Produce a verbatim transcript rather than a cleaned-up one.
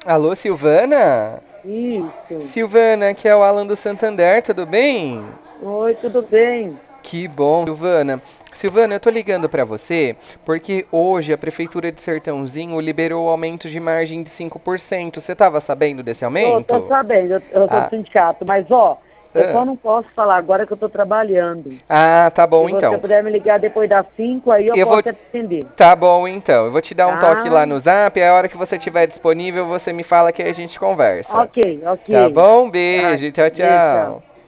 Alô, Silvana? Isso. Silvana, aqui é o Alan do Santander, tudo bem? Oi, tudo bem? Que bom, Silvana. Silvana, eu tô ligando pra você porque hoje a Prefeitura de Sertãozinho liberou o aumento de margem de cinco por cento. Você tava sabendo desse Tô, tô aumento? sabendo, eu, eu sou do Ah, sindicato, mas ó, eu só ah. não posso falar agora que eu tô trabalhando. Ah, tá Se bom você então. puder me ligar depois das cinco, aí eu Eu vou. posso atender, Tá bom então. Eu vou te dar um toque tá? lá no Zap, a hora que você estiver disponível, você me fala que aí a gente conversa. Ok, ok. Tá bom? Tá, Beijo, tchau, beijo, tchau. tchau.